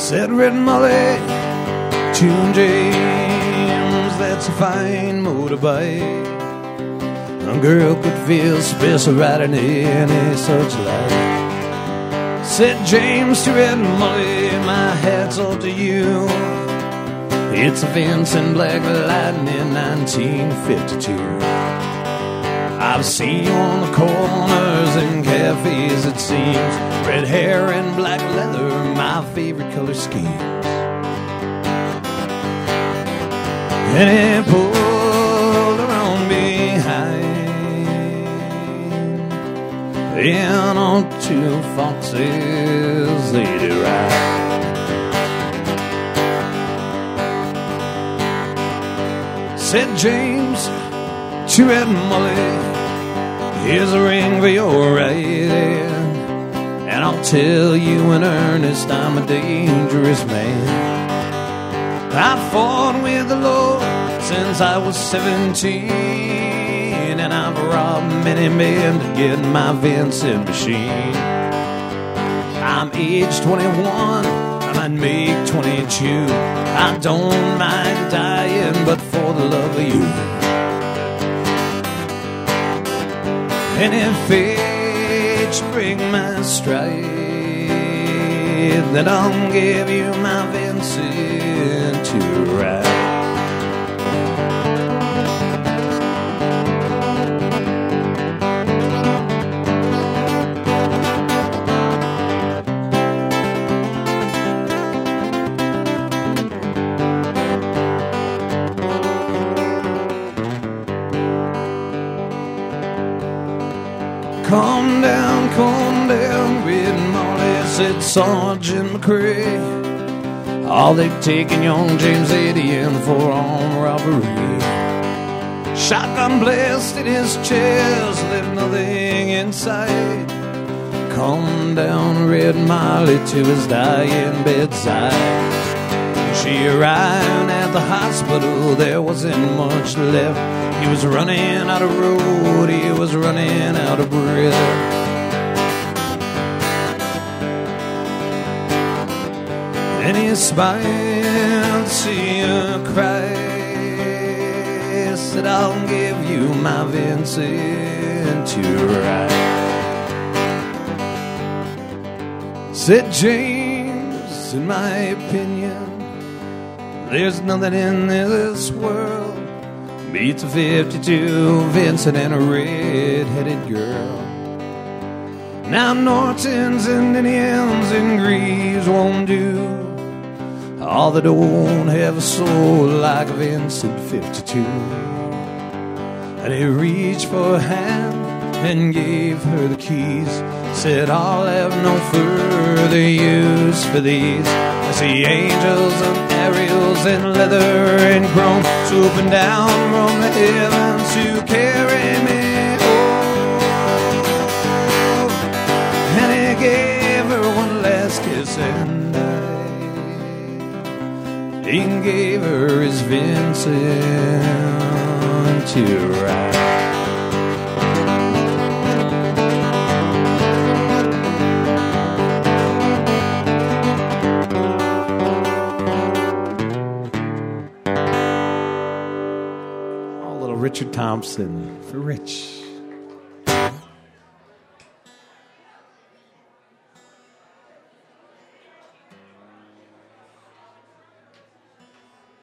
Said Red Molly to James, that's a fine motorbike. A girl could feel special riding any such light. Said James to Red Molly, my hat's off to you. It's a Vincent Black Lightning 1952. I've seen you on the corners and cafes, it seems. Red hair and black leather, my favorite color schemes. And he pulled around behind in on two foxes they did ride. Said James to Red Molly, here's a ring for your right hand, and I'll tell you in earnest I'm a dangerous man. I fought with the Lord since I was 17, and I've robbed many men to get my Vincent machine. I'm age 21, I might make 22. I don't mind dying, but for the love of you. And if fate should break my stride, then I'll give you my Vincent to ride. Calm down, Red Molly, said Sergeant McCrae. All they've taken young James 80 in for armed robbery. Shotgun blast in his chest, left nothing inside. Calm down, Red Molly, to his dying bedside. She arrived at the hospital, there wasn't much left. He was running out of road, he was running out of breath. And he smiled to see her cry. Said, I'll give you my Vincent to ride. Said James, in my opinion, there's nothing in this world beats a 52 Vincent and a red-headed girl. Now Nortons and Indians and Greaves won't do. All that don't have a soul like a Vincent 52. And he reached for her hand and gave her the keys. Said, I'll have no further use for these. I see angels and aerials and leather and chrome swooping down from the heavens to carry me home. And he gave her one last kiss and he gave her his Vincent to ride. Oh, little Richard Thompson for Rich.